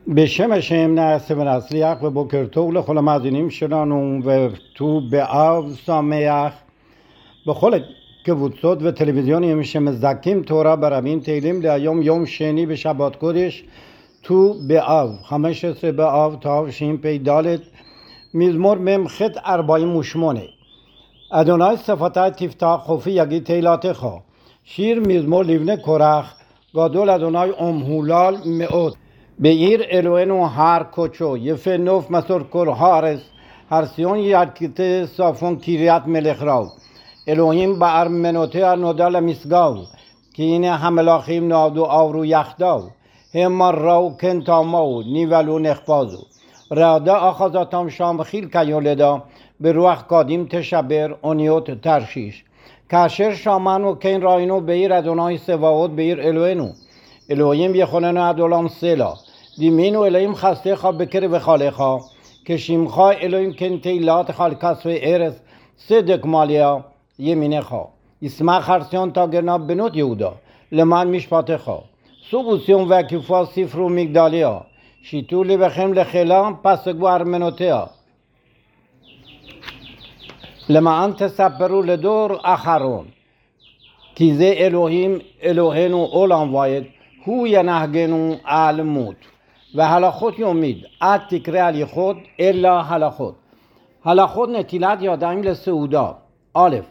בשם השם נעשה ונצליח ובוקר טוב לכל המאזינים שלנו וט"ו באב שמח בכל קבוצות וטלוויזיונים שמזכים תורה ברבים. תהילים להיום יום שני בשבת קודש ט"ו באב 15 באב תשפ"ד, מזמור מ"ח 48. אדוני שפתי תפתח חופי יגיד תהילתך. שיר מזמור לבני קורח. גדול אדוני ומהולל מאוד. בעיר אלוהינו هر کوچو یفه نوف مسور کر هارس هر سیون یادکت صافون کیریت ملخ راو الوهیم با ارمنوته نودال میسگاو که اینه هملاخیم نادو آورو یخداو هم راو کنتاماو نیولو نخبازو راده آخازاتام شام خیل کیولدا به روح قادیم تشبر اونیوت ترشیش کاشر شامانو کن راینو بیر ادونای سواود بیر الوهینو الوهیم یخونن ادولام سلا دیمین و الهیم خسته خواه بکر و خاله خواه کشیم خواه الهیم کن تیلات خال کسو ایرس صدق مالیا یمینه خواه اسمه خرسیان تا گرنا بنوت یهودا لمن میشپاته خواه سوبوسیون و کفا صفر و مگدالیا شیطولی بخیم لخیلان پسگو ارمنوتیا لما انت سپرو لدور اخرون کیزه الهیم الهینو اولان واید هو ینهگنو علمود و حالا خود امید ات تکره علی خود الا حالا خود نتیلت یادم لسعودا آلف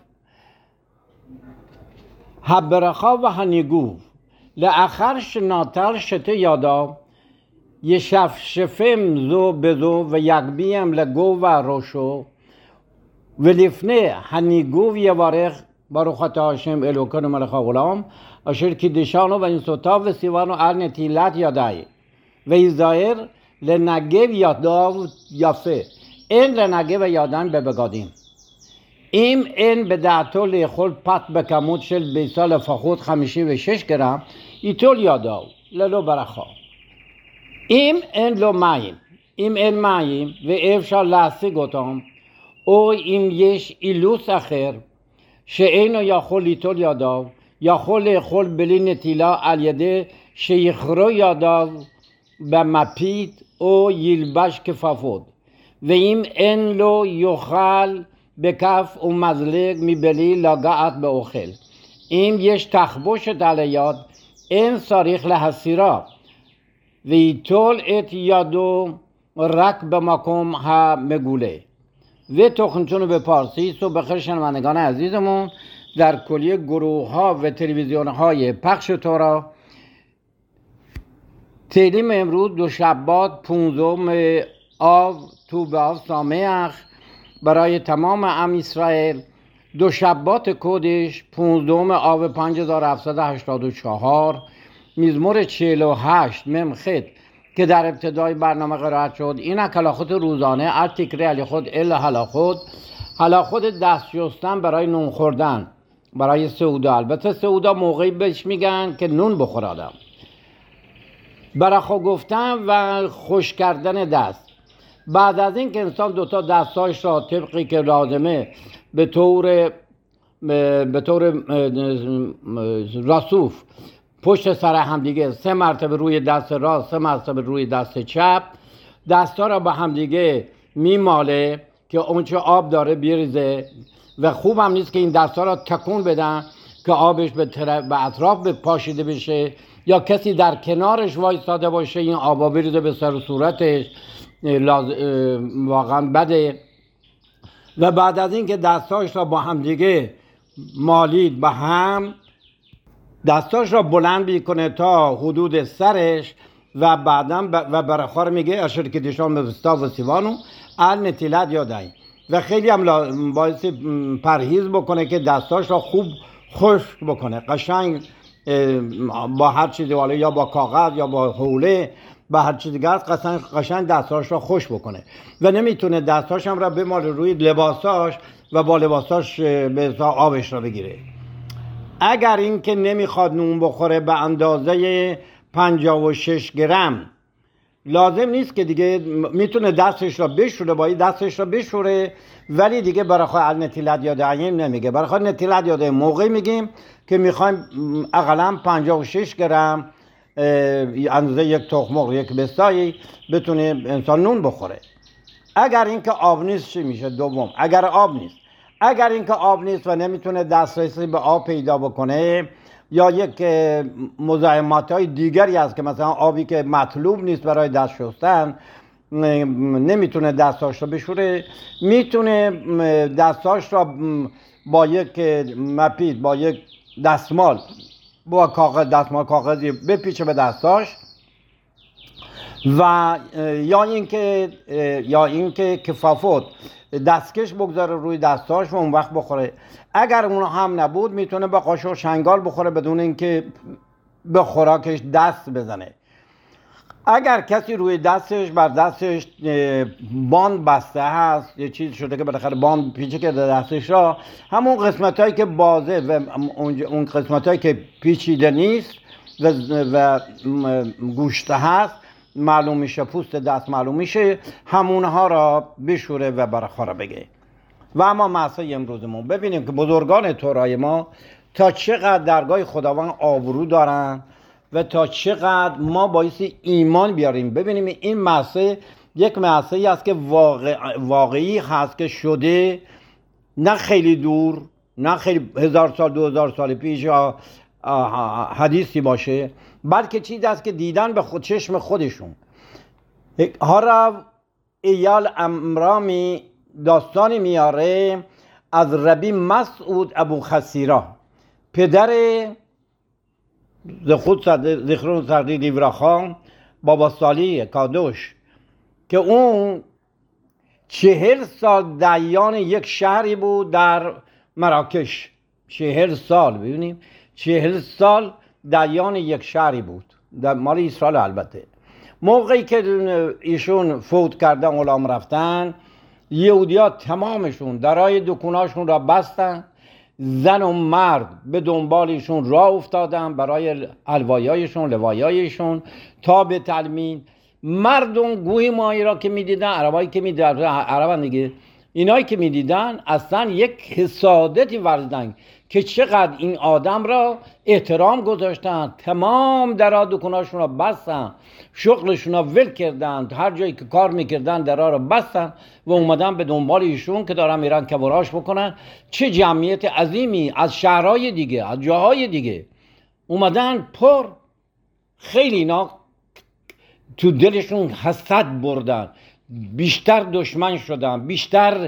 هبرخا و هنیگوف لأخر شناتر شته یادا یه شفشفم زو بزو و یکبیم لگو و روشو و لفنه هنیگوف یه وارخ باروخات هاشم الوکن ملخا غلام اشر کی دشانو و این سوتا و سیوانو ال نتیلت یادای و ایزایر لنگه و یاداو یافه این لنگه و یادن ببگادیم این به دعتو لیخول پت بکمود شل بیسال فخود 56 گرم ایتول یاداو للو برخا این لو مایم این مایم و افشا لحظه گوتام او این یش ایلوس اخر שאינו יכול ליטול ידיו, יכול לאכול בלי נטילה על ידי שיכרו ידיו במפית או ילבש כפפות, ואם אין לו יאכל בכף ומזלג מבלי לגעת באוכל. אם יש תחבושת על היד, אין צריך להסירה, ויטול את ידו רק במקום המגולה. و تخنچون به پارسی. صبح بخیر شنوندگان عزیزمون، در کلیه گروه ها و تلویزیون های پخش تورا تعلیم امروز دوشبات 15 آو تو به آو سامح برای تمام ام اسرائیل، دوشبات کودش 15 آو 5784 مزمور 48 ممخت که در ابتدای برنامه قرائت شد. این کلاخت روزانه از تکره علی خود الا حالا خود دست شستن برای نون خوردن برای سعودا. البته سعودا موقعی بهش میگن که نون بخور آدم. برخا گفتن و خوش کردن دست. بعد از این که انسان دوتا دستاش را طبقی که لازمه به طور رسوف پشت سر همدیگه 3 مرتبه روی دست راست، 3 مرتبه روی دست چپ، دستا را با همدیگه میماله که اونچه آب داره بیریزه و خوب هم نیست که این دستا را تکون بدن که آبش به اطراف پاشیده بشه یا کسی در کنارش وایستاده باشه این آبا بریزه به سر و صورتش، واقعا بده. و بعد از این که دستاش را با همدیگه مالید به هم، دستاش را بلند بیکنه تا حدود سرش و بعدم و برخار میگه اشر که دشان به وستا و سیوانو ال نتیلت یادای و خیلی هم باعث پرهیز بکنه که دستاش را خوب خشک بکنه، قشنگ با هر چیزی، یا با کاغذ یا با حوله با هر چیزی دیگه قشنگ دستاش را خشک بکنه و نمیتونه دستاش هم را بماله روی لباساش و با لباساش به آبش را بگیره. اگر این که نمیخواد نون بخوره به اندازه 56 گرم، لازم نیست که دیگه میتونه دستش را بشوره، باید دستش را بشوره، ولی دیگه برای نتیلت یادعی نمیگه. برای نتیلت یادعی موقعی میگیم که میخوایم اقلا 56 گرم اندازه یک تخم مرغ، یک بستایی بتونه انسان نون بخوره. اگر اینکه آب نیست چی میشه؟ دوم، اگر آب نیست، اگر اینکه آب نیست و نمیتونه دسترسی به آب پیدا بکنه، یا یک مزاحمات های دیگری هست که مثلا آبی که مطلوب نیست برای دست شستن، نمیتونه دستاش رو بشوره، میتونه دستاش را با یک مپید، با یک دستمال، با کاغذ، دستمال کاغذی بپیچه به دستاش، و یا اینکه کفافات دستکش بگذاره روی دستاش و اون وقت بخوره. اگر اون هم نبود میتونه با قاشق شنگال بخوره بدون اینکه به خوراکش دست بزنه. اگر کسی روی دستش، بر دستش باند بسته هست، یه چیز شده که بالاخره باند پیچه کرده دستش را، همون قسمت هایی که بازه و اون قسمت هایی که پیچیده نیست و گوشته هست معلوم میشه، پوست دست معلوم میشه، همونها را بشوره و برخواه را بگه. و اما مسئله امروزمون ببینیم که بزرگان تورای ما تا چقدر درگاه خداوند آبرو دارن و تا چقدر ما بایستی ایمان بیاریم. ببینیم این مسئله یک مسئله است که واقعی هست که شده، نه خیلی دور، نه خیلی 1000 سال 2000 سال پیش یا حدیثی باشه، بلکه چیزی است که دیدن به چشم خودشون. هارا ایال امرامی داستانی میاره از ربی مسعود ابو خسیرا، پدر ذخرون سردی دیوراخان، بابا سالی کادوش، که اون 40 سال دیان یک شهری بود در مراکش. 40 سال، ببینیم 40 سال دیان یک شهری بود در مال اسرائیل. البته موقعی که ایشون فوت کردن، غلام رفتن، یهودی‌ها تمامشون درای دکوناشون را بستن، زن و مرد به دنبالشون راه افتادن برای الوایایشون، لوایایشون تا به تلمین. مردم گوی ماهی را که میدیدن، عربایی که میدیدن، عربان دیگه، اینایی که میدیدن اصلا یک حسادتی ورزیدن که چقدر این آدم را احترام گذاشتن. تمام درا دکوناشون را بستن، شغلشون را ول کردن، هر جایی که کار میکردن درا را بستن و اومدن به دنبال ایشون که دارن میرن کبراش بکنن. چه جمعیت عظیمی از شهرهای دیگه، از جاهای دیگه اومدن پر. خیلی اینا تو دلشون حسد بردن، بیشتر دشمن شدن، بیشتر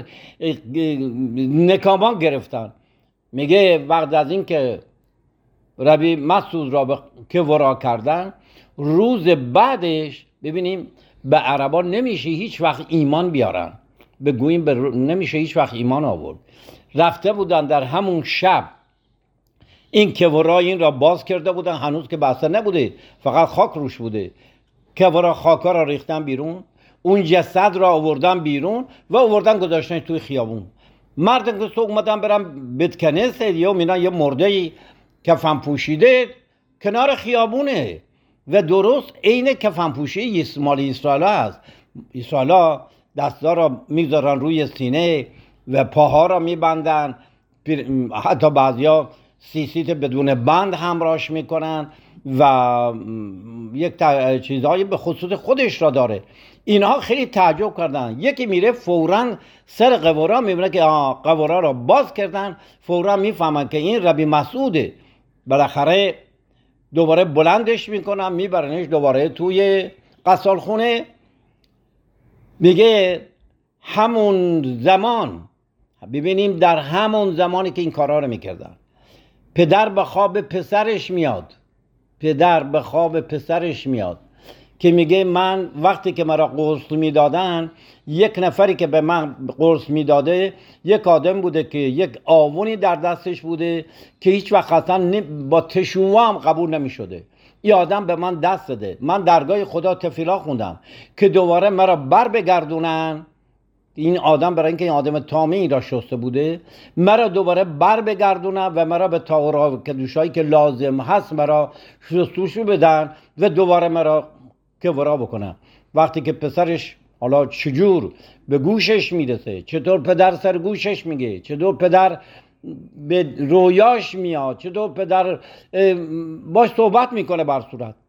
نکامان گرفتن. میگه وقت از این که ربی مسعود را که ورا کردن، روز بعدش ببینیم به عربا نمیشه هیچ وقت ایمان بیارن، بگوییم نمیشه هیچ وقت ایمان آورد. رفته بودن در همون شب این که ورا این را باز کرده بودن، هنوز که بسته نبوده، فقط خاک روش بوده. که ورا خاکا را ریختن بیرون، اون جسد را آوردن بیرون و آوردن گذاشتن توی خیابون. مردم که اومدن برن بتکنه یا مینا یه مرده کفن پوشیده کنار خیابونه و درست عین کفن پوشی مال اسرائیل هست. اسرائیل دستا را میذارن روی سینه و پاها را میبندن، حتی بعضیا سیسیت بدون بند همراهش میکنن و یک چیزهایی به خصوص خودش را داره. اینها خیلی تعجب کردن. یکی میره فوراً سر قوارا میبینه که قوارا را باز کردن، فوراً میفهمن که این ربی مسعوده. بالاخره دوباره بلندش میکنن، میبرنش دوباره توی غسالخونه. میگه همون زمان، ببینیم در همون زمانی که این کارا رو میکردن، پدر به خواب پسرش میاد. پدر به خواب پسرش میاد که میگه من وقتی که مرا قرص میدادن، یک نفری که به من قرص میداده یک آدم بوده که یک آونی در دستش بوده که هیچ وقت اصلا با تشوه هم قبول نمیشده. این آدم به من دست داده، من درگاه خدا تفیلا خوندم که دوباره مرا بر بگردونن. این آدم برای اینکه این آدم تامی را شسته بوده، مرا دوباره بر بگردونن و مرا به طهارت که دوشایی که لازم هست مرا شستشو بدن و دوباره مرا که ورا بکنن. وقتی که پسرش حالا چجور به گوشش میرسه، چطور پدر سر گوشش میگه، چطور پدر به رویاش میاد، چطور پدر باش صحبت میکنه بر صورت.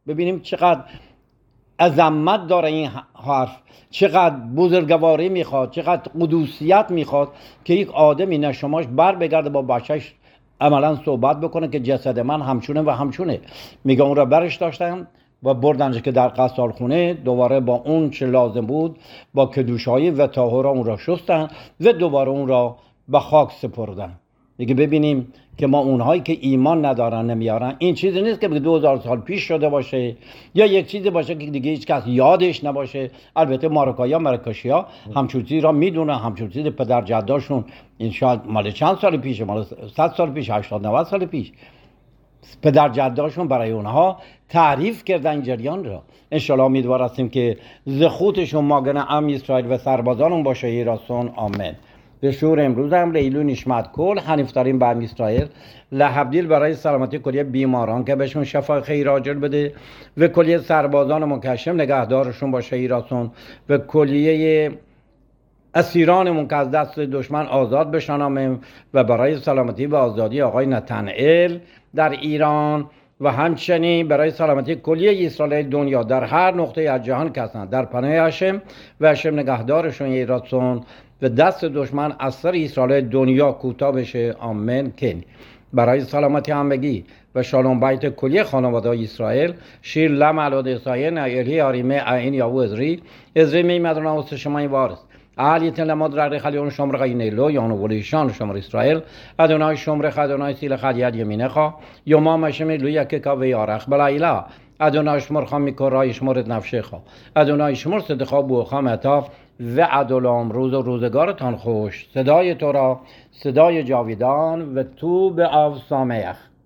ببینیم چقدر عظمت داره این حرف، چقدر بزرگواری میخواد، چقدر قدوسیت میخواد که یک آدمی نشماش بر بگرده با بچهش عملا صحبت بکنه که جسد من همچونه و همچونه. میگه اون را برش داشتن و بردنش که در قصالخونه، دوباره با اون چه لازم بود با کدوشایی و طهارا اون را شستن و دوباره اون را به خاک سپردن. میگه ببینیم که ما اونهایی که ایمان ندارن نمیارن، این چیزی نیست که 2000 سال پیش شده باشه یا یک چیزی باشه که دیگه هیچ کس یادش نباشه. البته مراکشی ها همچون چیزی را میدونن، همچون چیزی پدر جداشون این شاید مال چند سال پیشه، مال 100 سال پیش، 80 90 سال پیش پدر جداشون برای اونها تعریف کردن این جریان را. انشالله امیدوار هستیم که زخوتشون ماگن ام اسرائیل و سربازانون باشه ایراسون. آمین. به شور امروز هم لیلو نشمت کل حنیفترین به ام اسرائیل لحبدیل برای سلامتی کلیه بیماران که بهشون شفای خیر عاجل بده و کلیه سربازان مکشم نگهدارشون باشه ایراسون و کلیه اسیرانمون که از دست دشمن آزاد بشن و برای سلامتی و آزادی آقای نتنئل در ایران و همچنین برای سلامتی کلیه اسرائیل دنیا در هر نقطه از جهان که هستند در پناه هشم و هشم نگهدارشون ایراتون و دست دشمن از سر اسرائیل دنیا کوتاه بشه. آمین. کن برای سلامتی همگی و شالوم بیت کلیه خانواده اسرائیل شیر لم علاد اسرائیل ایلی آریمه عین یاو ازری میمدون اوست شما این وارس علیت لماد رغی خلیون شمر غینه لو یانو ولیشان شمر اسرائیل ادونای شمر خدونای سیل خدیت یمینه خوا یوما مشمی لویا که کا و یارخ بلایلا ادونای شمر خام میکرای شمرت نفشه خوا ادونای شمر صدقا بو خامتا و عدلام روز و روزگارتان خوش. صدای تو را صدای جاویدان و تو به آو سامیخ.